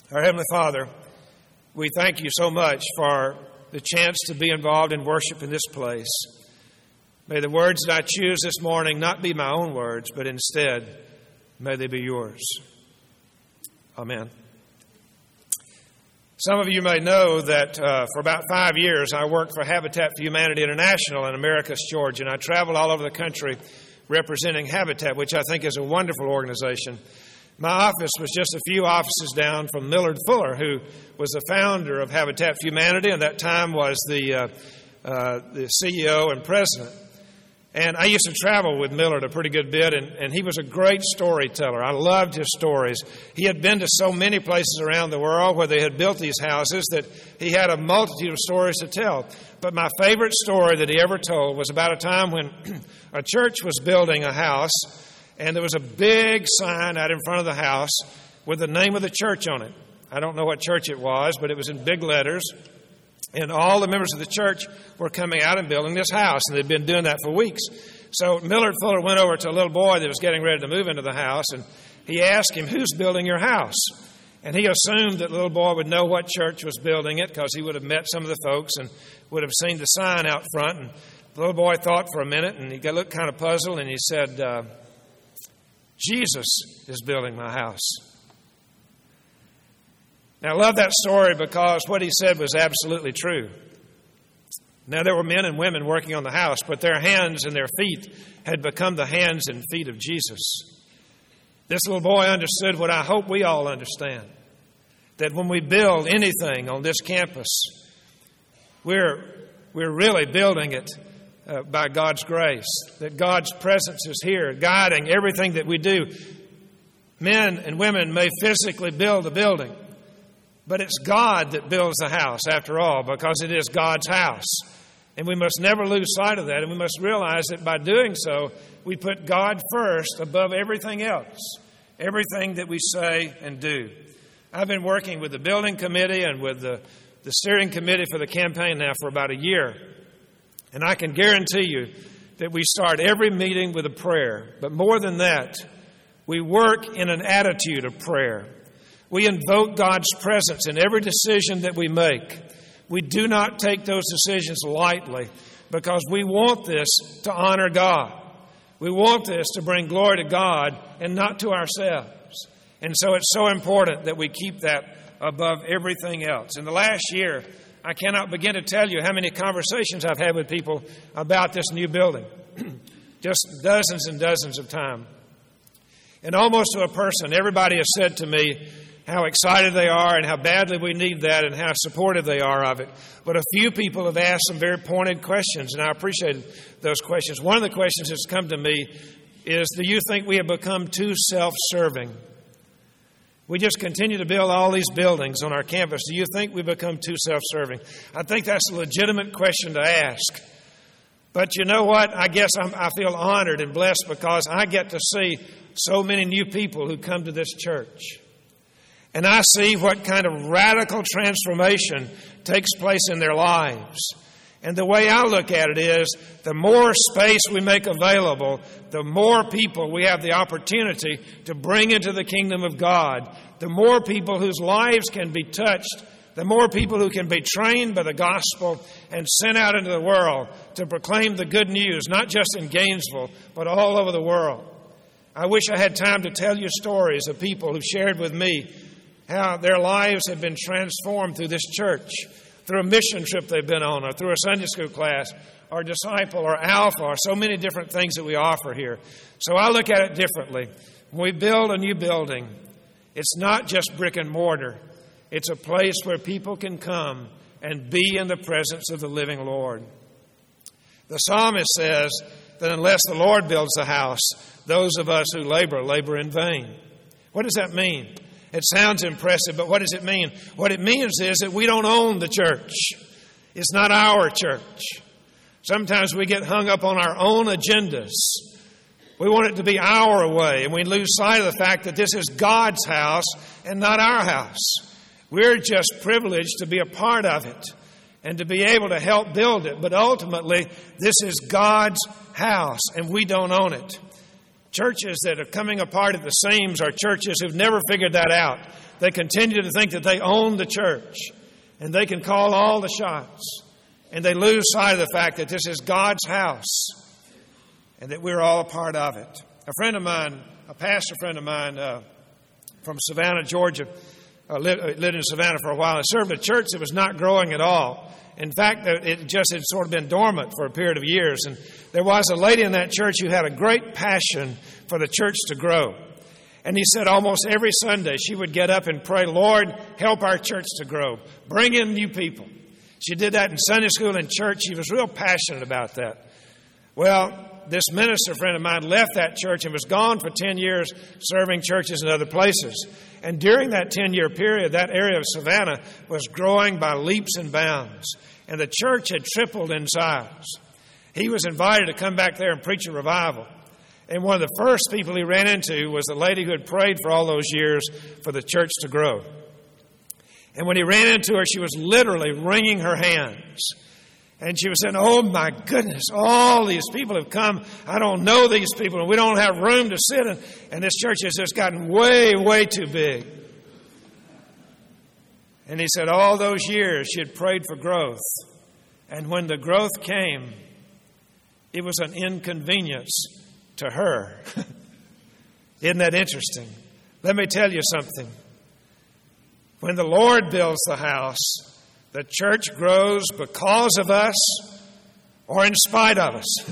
Our Heavenly Father, we thank you so much for the chance to be involved in worship in this place. May the words that I choose this morning not be my own words, but instead, may they be yours. Amen. Some of you may know that for about 5 years I worked for Habitat for Humanity International in Americus, Georgia, and I traveled all over the country representing Habitat, which I think is a wonderful organization. My office was just a few offices down from Millard Fuller, who was the founder of Habitat for Humanity, and at that time was the CEO and president. And I used to travel with Millard a pretty good bit, and he was a great storyteller. I loved his stories. He had been to so many places around the world where they had built these houses that he had a multitude of stories to tell. But my favorite story that he ever told was about a time when a church was building a house, and there was a big sign out in front of the house with the name of the church on it. I don't know what church it was, but it was in big letters. And all the members of the church were coming out and building this house, and they'd been doing that for weeks. So Millard Fuller went over to a little boy that was getting ready to move into the house, and he asked him, "Who's building your house?" And he assumed that the little boy would know what church was building it because he would have met some of the folks and would have seen the sign out front. And the little boy thought for a minute, and he looked kind of puzzled, and he said, "Jesus is building my house." Now, I love that story because what he said was absolutely true. Now, there were men and women working on the house, but their hands and their feet had become the hands and feet of Jesus. This little boy understood what I hope we all understand, that when we build anything on this campus, we're really building it by God's grace, that God's presence is here, guiding everything that we do. Men and women may physically build a building, but it's God that builds the house, after all, because it is God's house. And we must never lose sight of that, and we must realize that by doing so, we put God first above everything else, everything that we say and do. I've been working with the building committee and with the steering committee for the campaign now for about a year. And I can guarantee you that we start every meeting with a prayer. But more than that, we work in an attitude of prayer. We invoke God's presence in every decision that we make. We do not take those decisions lightly because we want this to honor God. We want this to bring glory to God and not to ourselves. And so it's so important that we keep that above everything else. In the last year, I cannot begin to tell you how many conversations I've had with people about this new building. Just dozens and dozens of times. And almost to a person, everybody has said to me how excited they are and how badly we need that and how supportive they are of it. But a few people have asked some very pointed questions, and I appreciate those questions. One of the questions that's come to me is, do you think we have become too self-serving? We just continue to build all these buildings on our campus. Do you think we've become too self-serving? I think that's a legitimate question to ask. But you know what? I guess I feel honored and blessed because I get to see so many new people who come to this church. And I see what kind of radical transformation takes place in their lives. And the way I look at it is, the more space we make available, the more people we have the opportunity to bring into the kingdom of God. The more people whose lives can be touched, the more people who can be trained by the gospel and sent out into the world to proclaim the good news, not just in Gainesville, but all over the world. I wish I had time to tell you stories of people who shared with me how their lives have been transformed through this church, through a mission trip they've been on, or through a Sunday school class, or Disciple, or Alpha, or so many different things that we offer here. So I look at it differently. When we build a new building, it's not just brick and mortar. It's a place where people can come and be in the presence of the living Lord. The psalmist says that unless the Lord builds the house, those of us who labor in vain. What does that mean? It sounds impressive, but what does it mean? What it means is that we don't own the church. It's not our church. Sometimes we get hung up on our own agendas. We want it to be our way, and we lose sight of the fact that this is God's house and not our house. We're just privileged to be a part of it and to be able to help build it. But ultimately, this is God's house, and we don't own it. Churches that are coming apart at the seams are churches who've never figured that out. They continue to think that they own the church and they can call all the shots. And they lose sight of the fact that this is God's house and that we're all a part of it. A friend of mine, a pastor friend of mine from Savannah, Georgia, lived in Savannah for a while and served a church that was not growing at all. In fact, it just had sort of been dormant for a period of years. And there was a lady in that church who had a great passion for the church to grow. And he said almost every Sunday she would get up and pray, Lord, help our church to grow. Bring in new people. She did that in Sunday school and church. She was real passionate about that. Well, this minister friend of mine left that church and was gone for 10 years serving churches in other places. And during that 10-year period, that area of Savannah was growing by leaps and bounds. And the church had tripled in size. He was invited to come back there and preach a revival. And one of the first people he ran into was the lady who had prayed for all those years for the church to grow. And when he ran into her, she was literally wringing her hands. And she was saying, oh my goodness, all these people have come. I don't know these people, and we don't have room to sit in. And this church has just gotten way, way too big. And he said all those years she had prayed for growth. And when the growth came, it was an inconvenience to her. Isn't that interesting? Let me tell you something. When the Lord builds the house, the church grows because of us or in spite of us.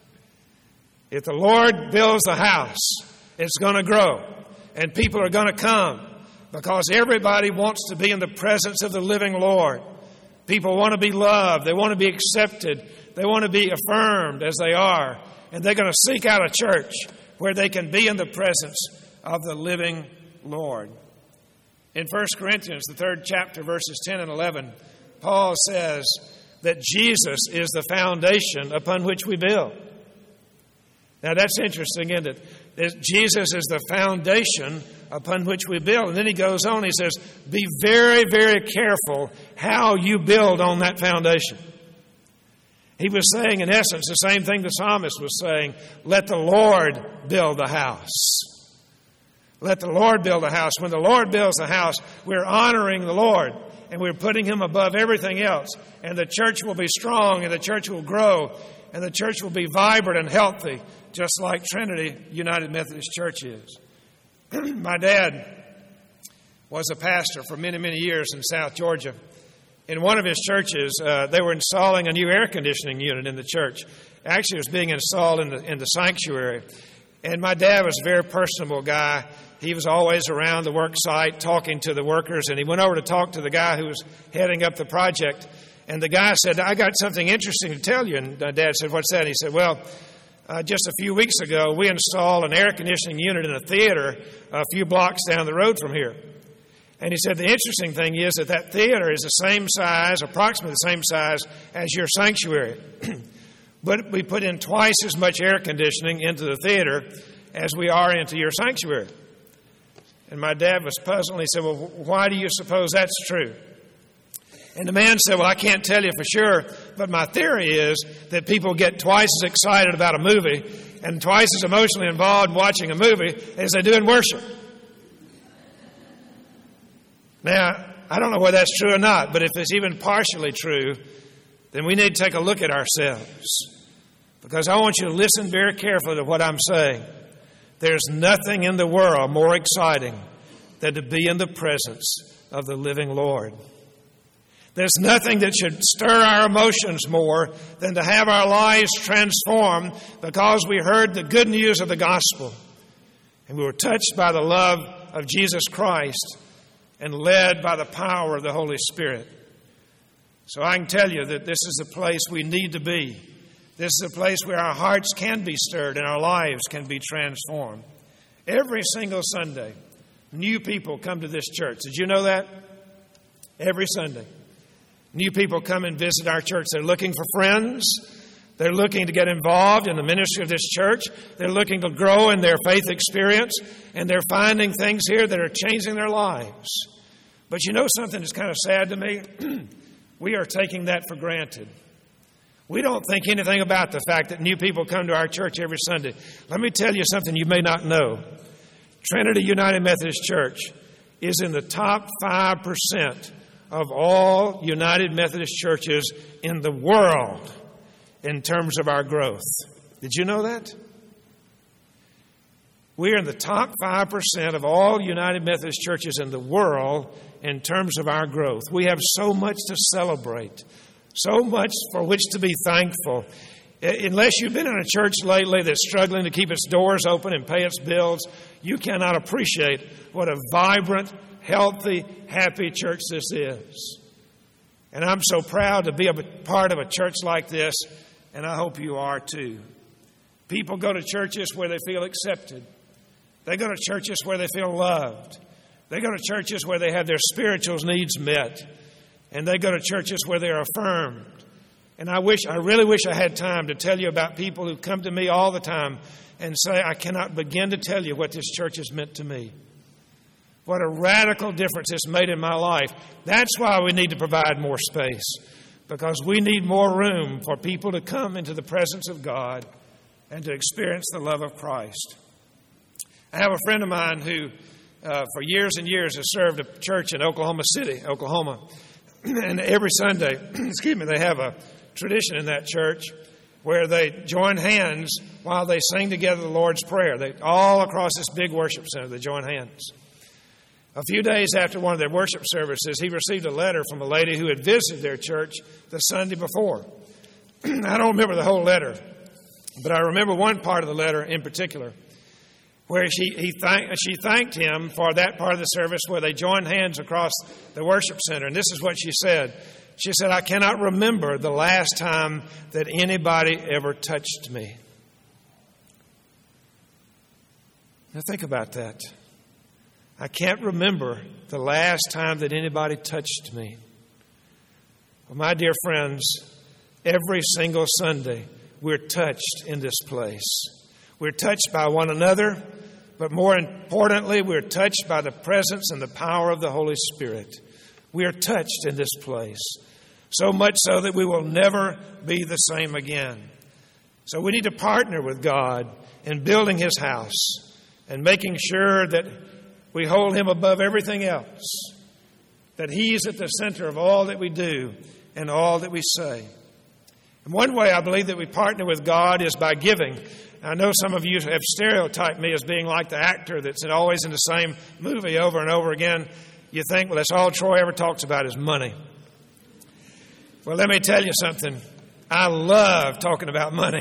If the Lord builds the house, it's going to grow. And people are going to come because everybody wants to be in the presence of the living Lord. People want to be loved. They want to be accepted. They want to be affirmed as they are. And they're going to seek out a church where they can be in the presence of the living Lord. In 1 Corinthians, the 3rd chapter, verses 10 and 11, Paul says that Jesus is the foundation upon which we build. Now that's interesting, isn't it? That Jesus is the foundation upon which we build. And then he goes on, he says, be very, very careful how you build on that foundation. He was saying, in essence, the same thing the psalmist was saying, let the Lord build the house. Let the Lord build a house. When the Lord builds a house, we're honoring the Lord and we're putting Him above everything else. And the church will be strong and the church will grow and the church will be vibrant and healthy, just like Trinity United Methodist Church is. My dad was a pastor for many, many years in South Georgia. In one of his churches, they were installing a new air conditioning unit in the church. Actually, it was being installed in the sanctuary. And my dad was a very personable guy. He was always around the work site talking to the workers, and he went over to talk to the guy who was heading up the project. And the guy said, I got something interesting to tell you. And Dad said, what's that? And he said, well, just a few weeks ago, we installed an air conditioning unit in a theater a few blocks down the road from here. And he said, the interesting thing is that theater is the same size, approximately the same size as your sanctuary. But we put in twice as much air conditioning into the theater as we are into your sanctuary. And my dad was puzzled. He said, well, why do you suppose that's true? And the man said, well, I can't tell you for sure, but my theory is that people get twice as excited about a movie and twice as emotionally involved in watching a movie as they do in worship. Now, I don't know whether that's true or not, but if it's even partially true, then we need to take a look at ourselves. Because I want you to listen very carefully to what I'm saying. There's nothing in the world more exciting than to be in the presence of the living Lord. There's nothing that should stir our emotions more than to have our lives transformed because we heard the good news of the gospel and we were touched by the love of Jesus Christ and led by the power of the Holy Spirit. So I can tell you that this is the place we need to be. This is a place where our hearts can be stirred and our lives can be transformed. Every single Sunday, new people come to this church. Did you know that? Every Sunday. New people come and visit our church. They're looking for friends. They're looking to get involved in the ministry of this church. They're looking to grow in their faith experience. And they're finding things here that are changing their lives. But you know something that's kind of sad to me? We are taking that for granted. We don't think anything about the fact that new people come to our church every Sunday. Let me tell you something you may not know. Trinity United Methodist Church is in the top 5% of all United Methodist churches in the world in terms of our growth. Did you know that? We are in the top 5% of all United Methodist churches in the world in terms of our growth. We have so much to celebrate, so much for which to be thankful. Unless you've been in a church lately that's struggling to keep its doors open and pay its bills, you cannot appreciate what a vibrant, healthy, happy church this is. And I'm so proud to be a part of a church like this, and I hope you are too. People go to churches where they feel accepted. They go to churches where they feel loved. They go to churches where they have their spiritual needs met. And they go to churches where they are affirmed. And I really wish I had time to tell you about people who come to me all the time and say, I cannot begin to tell you what this church has meant to me. What a radical difference it's made in my life. That's why we need to provide more space. Because we need more room for people to come into the presence of God and to experience the love of Christ. I have a friend of mine who, for years and years, has served a church in Oklahoma City, Oklahoma. And every Sunday, they have a tradition in that church where they join hands while they sing together the Lord's Prayer. All across this big worship center, they join hands. A few days after one of their worship services, he received a letter from a lady who had visited their church the Sunday before. I don't remember the whole letter, but I remember one part of the letter in particular, where she thanked him for that part of the service where they joined hands across the worship center. And this is what she said. She said, I cannot remember the last time that anybody ever touched me. Now think about that. I can't remember the last time that anybody touched me. Well, my dear friends, every single Sunday we're touched in this place. We're touched by one another, but more importantly, we're touched by the presence and the power of the Holy Spirit. We are touched in this place, so much so that we will never be the same again. So we need to partner with God in building His house and making sure that we hold Him above everything else, that He's at the center of all that we do and all that we say. And one way I believe that we partner with God is by giving. I know some of you have stereotyped me as being like the actor that's always in the same movie over and over again. You think, well, that's all Troy ever talks about is money. Well, let me tell you something. I love talking about money.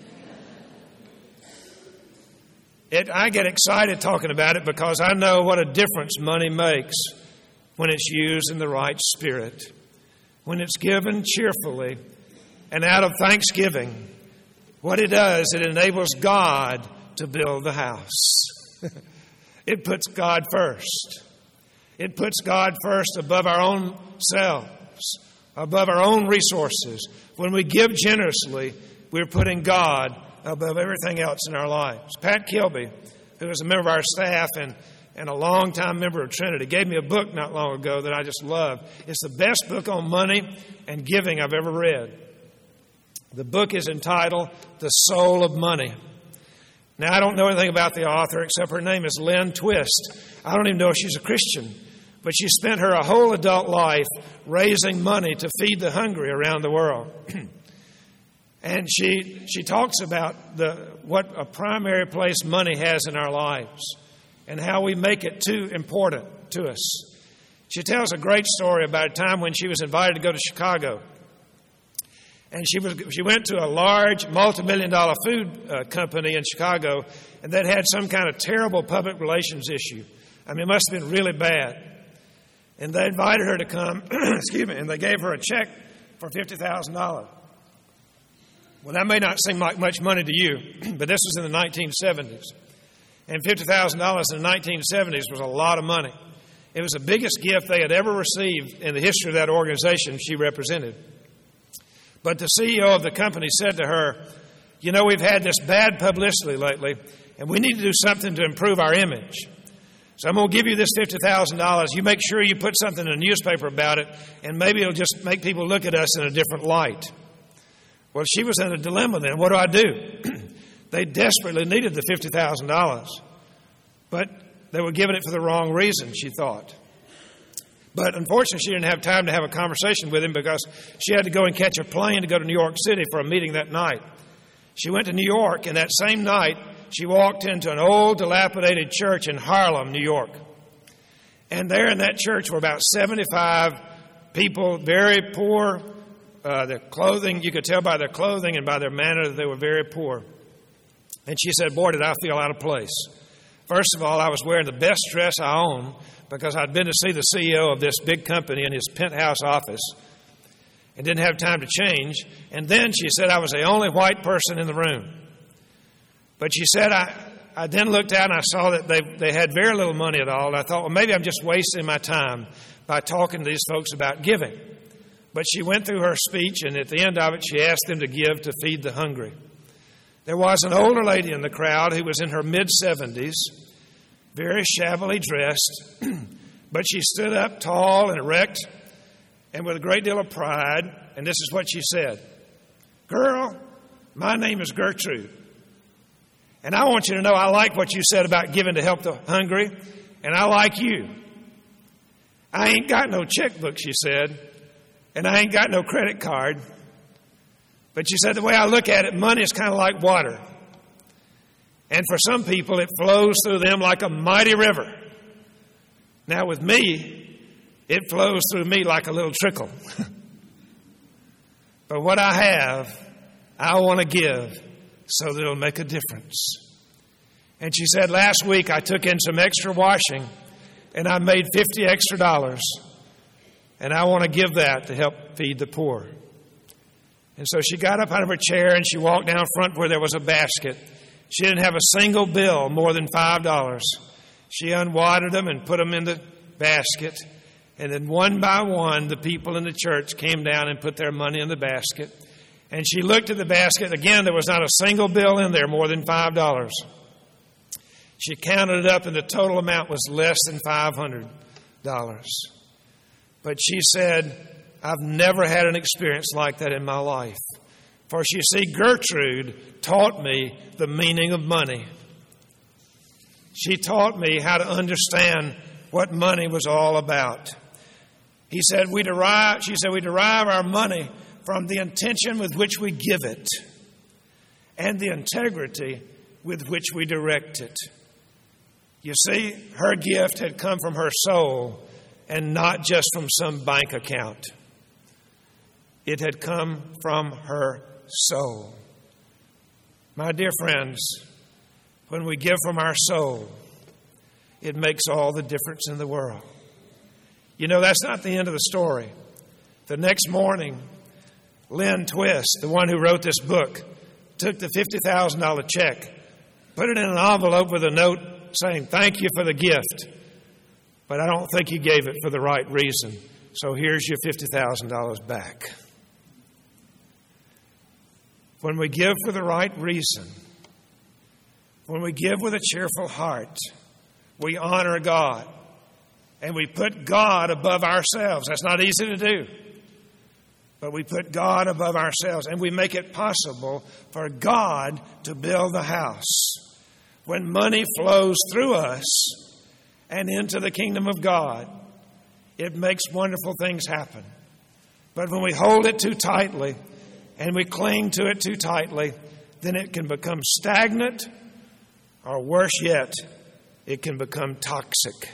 I get excited talking about it because I know what a difference money makes when it's used in the right spirit, when it's given cheerfully and out of thanksgiving. What it does, it enables God to build the house. It puts God first. It puts God first above our own selves, above our own resources. When we give generously, we're putting God above everything else in our lives. Pat Kilby, who is a member of our staff and a longtime member of Trinity, gave me a book not long ago that I just love. It's the best book on money and giving I've ever read. The book is entitled The Soul of Money. Now, I don't know anything about the author except her name is Lynn Twist. I don't even know if she's a Christian, but she spent her whole adult life raising money to feed the hungry around the world. And she talks about what a primary place money has in our lives and how we make it too important to us. She tells a great story about a time when she was invited to go to Chicago. And she went to a large multi-million-dollar food company in Chicago, and that had some kind of terrible public relations issue. I mean, it must have been really bad. And they invited her to come, and they gave her a check for $50,000. Well, that may not seem like much money to you, but this was in the 1970s. And $50,000 in the 1970s was a lot of money. It was the biggest gift they had ever received in the history of that organization she represented. But the CEO of the company said to her, you know, we've had this bad publicity lately, and we need to do something to improve our image. So I'm going to give you this $50,000. You make sure you put something in a newspaper about it, and maybe it'll just make people look at us in a different light. Well, she was in a dilemma then. What do? They desperately needed the $50,000. But They were giving it for the wrong reason, she thought. But unfortunately, she didn't have time to have a conversation with him because she had to go and catch a plane to go to New York City for a meeting that night. She went to New York, and that same night, she walked into an old, dilapidated church in Harlem, New York. And there in that church were about 75 people, very poor. Their clothing, you could tell by their clothing and by their manner that they were very poor. And she said, boy, did I feel out of place. First of all, I was wearing the best dress I own because I'd been to see the CEO of this big company in his penthouse office and didn't have time to change. And then she said I was the only white person in the room. But she said, I then looked out and I saw that they had very little money at all. And I thought, well, maybe I'm just wasting my time by talking to these folks about giving. But she went through her speech, and at the end of it, she asked them to give to feed the hungry. There was an older lady in the crowd who was in her mid-70s, very shabbily dressed, but she stood up tall and erect and with a great deal of pride, and this is what she said. Girl, my name is Gertrude, and I want you to know I like what you said about giving to help the hungry, and I like you. I ain't got no checkbook, she said, and I ain't got no credit card. But she said, the way I look at it, money is kind of like water. And for some people, it flows through them like a mighty river. Now with me, it flows through me like a little trickle. But what I have, I want to give so that it'll make a difference. And she said, last week I took in some extra washing and I made $50 extra. And I want to give that to help feed the poor. And so she got up out of her chair and she walked down front where there was a basket. She didn't have a single bill more than $5. She unwadded them and put them in the basket. And then one by one, the people in the church came down and put their money in the basket. And she looked at the basket. Again, there was not a single bill in there more than $5. She counted it up and the total amount was less than $500. But she said, I've never had an experience like that in my life. For you see, Gertrude taught me the meaning of money. She taught me how to understand what money was all about. She said we derive our money from the intention with which we give it and the integrity with which we direct it. You see, her gift had come from her soul and not just from some bank account. It had come from her soul. My dear friends, when we give from our soul, it makes all the difference in the world. You know, that's not the end of the story. The next morning, Lynn Twist, the one who wrote this book, took the $50,000 check, put it in an envelope with a note saying, thank you for the gift, but I don't think you gave it for the right reason, so here's your $50,000 back. When we give for the right reason, when we give with a cheerful heart, we honor God and we put God above ourselves. That's not easy to do, but we put God above ourselves and we make it possible for God to build the house. When money flows through us and into the kingdom of God, it makes wonderful things happen. But when we hold it too tightly, and we cling to it too tightly, then it can become stagnant, or worse yet, it can become toxic.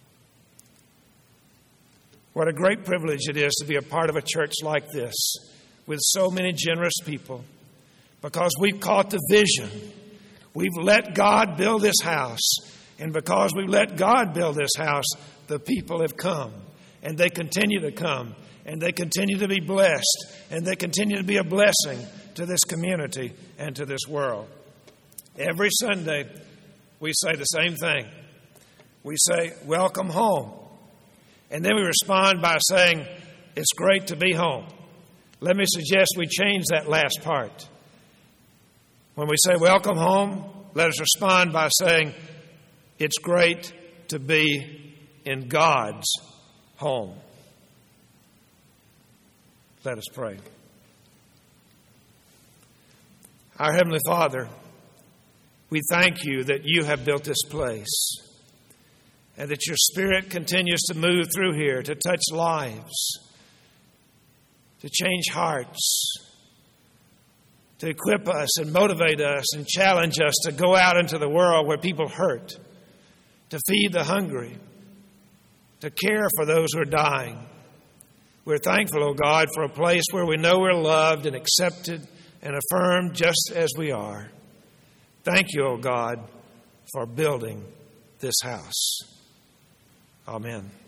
What a great privilege it is to be a part of a church like this with so many generous people, because we've caught the vision. We've let God build this house, and because we've let God build this house, the people have come, and they continue to come. And they continue to be blessed, and they continue to be a blessing to this community and to this world. Every Sunday, we say the same thing. We say, welcome home. And then we respond by saying, it's great to be home. Let me suggest we change that last part. When we say welcome home, let us respond by saying, it's great to be in God's home. Let us pray. Our Heavenly Father, we thank you that you have built this place. and that your Spirit continues to move through here to touch lives, to change hearts, to equip us and motivate us and challenge us to go out into the world where people hurt, to feed the hungry, to care for those who are dying. We're thankful, O God, for a place where we know we're loved and accepted and affirmed just as we are. Thank you, O God, for building this house. Amen.